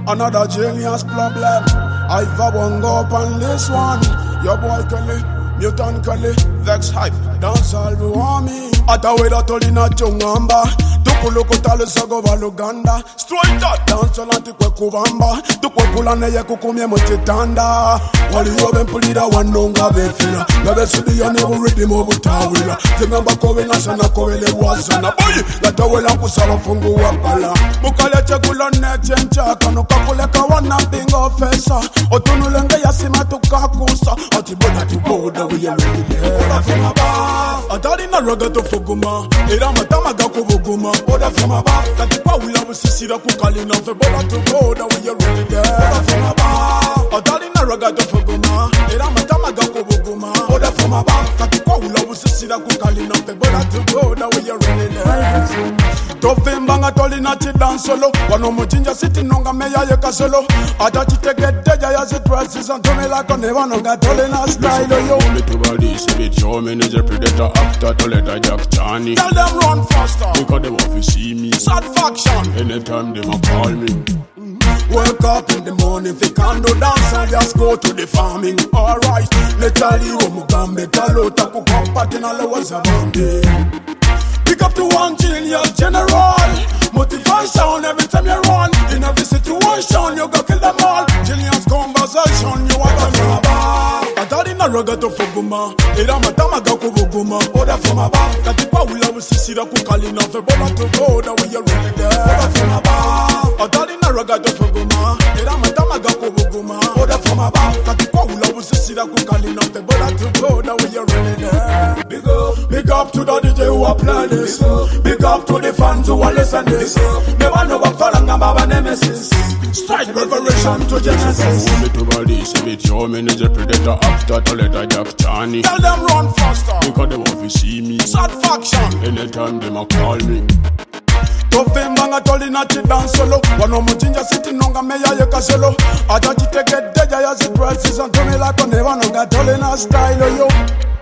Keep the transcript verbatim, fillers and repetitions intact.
another genius problem. I won't go up on this one. Your boy Kelly, Mutant Kelly, Vex Hype, dance all we want me. Ataweda tolina chungamba, tukulukutale sagova Luganda. Straight up, dance all antikwe kuvamba, tukwekula neye kukumye mutitanda. Wali yobe mpulira wanonga befina, nabe sudiya nebu rhythm obutawila. Zingamba kowe nasana kowe le wazana. Boy, latawela kusala fungu wapala. Mukale chekula neche nchaka, nukakuleka wana bingo fesa. Otunulenge yasima tukakusa, atiboda tuboda we are ready there. Oda from above, atari na raga to fuguma. Era matama gako vuguma. Oda from above, katikwa ula busisira kukalina. Feboda tuboda we are ready there. Oda from above, atari na raga to fuguma. Era matama gako vuguma. Oda from above, katikwa ula busisira kukalina. Feboda tuboda we are ready there. Tofimbanga tolina chidan solo. Wano muchinja city nonga meya yeka solo. Ata chitegedeja ya zitwesi santomela kone wanonga tolina style yo. Me to bodies, it show me is a predator actor to let a Jack Johnny. Tell them run faster, because they want to see me. Satisfaction. Anytime they ma call me. Wake up in the morning, if you can't do dance, and just go to the farming. Alright, letali wo mugambe kalota kukapatina lewas abande. Pick up to one genius general. Motivation every time you run. In every situation, you go kill them all. Genius conversation, you want them from above. Atari na raga to fuguma. Era matama gako vuguma. Oda from above. Katikwa ula busisira kukalina. Febola to go, that way you're really there. Oda from above. Atari na raga to fuguma. Era matama gako vuguma. Oda from above. Katikwa ula busisira kukalina. Febola to go, that way you're really there. Big up, big up to the D J who are playing this. Big up to the fans who are listening this. Never know what falling about nemesis. Strike revelation to Genesis. Me to bodies, it show me is a predator actor to let a Jack Johnny. Tell them run faster, because they want to see me. Satisfaction. Anytime they ma call me. Tofimbanga tolina chidan solo. Wano muchinja city nonga meya yeka solo. Ata chitegedeja ya zitwesi santomela kone wanonga tolina style yo.